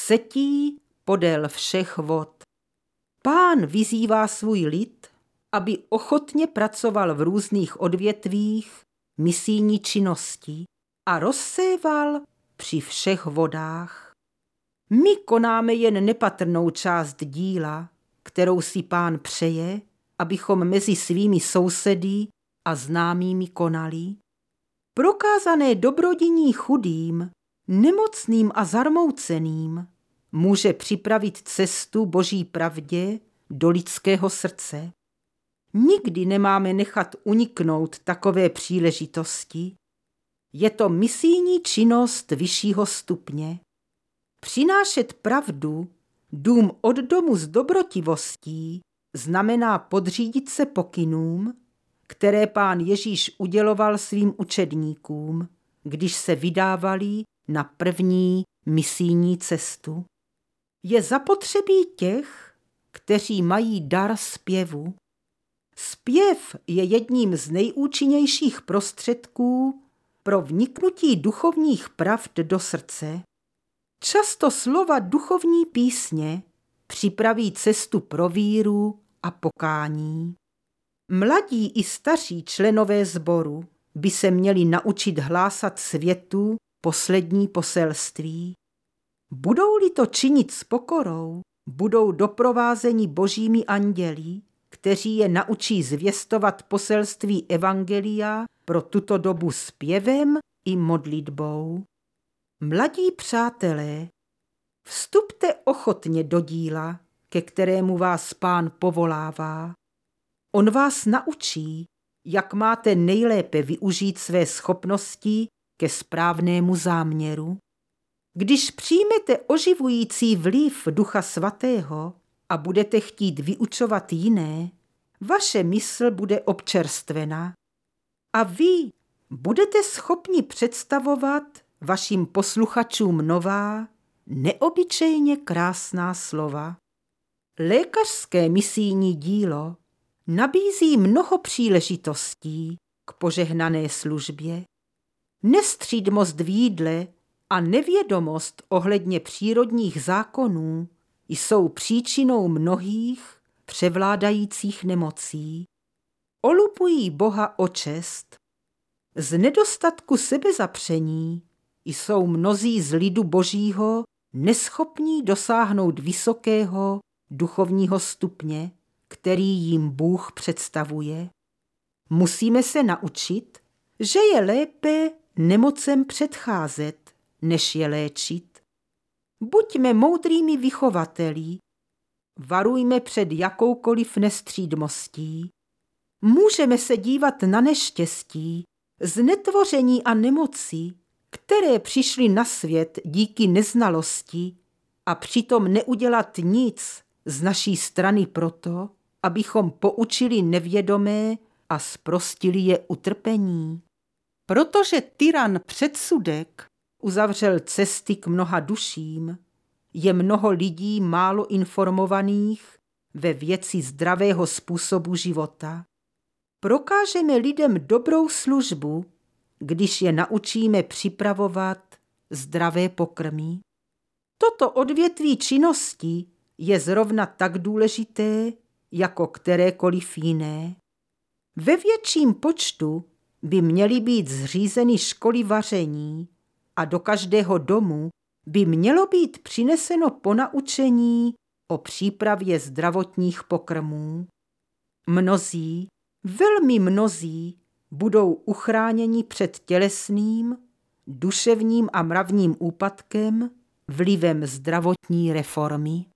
setí podél všech vod. Pán vyzývá svůj lid, aby ochotně pracoval v různých odvětvích misijní činnosti a rozséval při všech vodách. My konáme jen nepatrnou část díla, kterou si Pán přeje, abychom mezi svými sousedy a známými konali. Prokázané dobrodiní chudým, nemocným a zarmouceným může připravit cestu Boží pravdě do lidského srdce. Nikdy nemáme nechat uniknout takové příležitosti. Je to misijní činnost vyššího stupně. Přinášet pravdu dům od domu s dobrotivostí znamená podřídit se pokynům, které Pán Ježíš uděloval svým učedníkům, když se vydávali na první misijní cestu. Je zapotřebí těch, kteří mají dar zpěvu. Zpěv je jedním z nejúčinnějších prostředků pro vniknutí duchovních pravd do srdce. Často slova duchovní písně připraví cestu pro víru a pokání. Mladí i staří členové sboru by se měli naučit hlásat světu poslední poselství. Budou-li to činit s pokorou, budou doprovázeni božími anděli, kteří je naučí zvěstovat poselství evangelia pro tuto dobu zpěvem i modlitbou. Mladí přátelé, vstupte ochotně do díla, ke kterému vás Pán povolává. On vás naučí, jak máte nejlépe využít své schopnosti ke správnému záměru. Když přijmete oživující vliv Ducha Svatého a budete chtít vyučovat jiné, vaše mysl bude občerstvena a vy budete schopni představovat vašim posluchačům nová, neobyčejně krásná slova. Lékařské misijní dílo nabízí mnoho příležitostí k požehnané službě. Nestřídmost v jídle a nevědomost ohledně přírodních zákonů jsou příčinou mnohých převládajících nemocí. Olupují Boha o čest. Z nedostatku sebezapření jsou mnozí z lidu Božího neschopní dosáhnout vysokého duchovního stupně, který jim Bůh představuje. Musíme se naučit, že je lépe nemocem předcházet, než je léčit. Buďme moudrými vychovateli, varujme před jakoukoliv nestřídmostí. Můžeme se dívat na neštěstí, znetvoření a nemoci, které přišly na svět díky neznalosti a přitom neudělat nic z naší strany proto, abychom poučili nevědomé a zprostili je utrpení. Protože tyran předsudek uzavřel cesty k mnoha duším, je mnoho lidí málo informovaných ve věci zdravého způsobu života. Prokážeme lidem dobrou službu, když je naučíme připravovat zdravé pokrmy. Toto odvětví činnosti je zrovna tak důležité, jako kterékoliv jiné. Ve větším počtu by měly být zřízeny školy vaření a do každého domu by mělo být přineseno ponaučení o přípravě zdravotních pokrmů. Mnozí, velmi mnozí, budou uchráněni před tělesným, duševním a mravním úpadkem vlivem zdravotní reformy.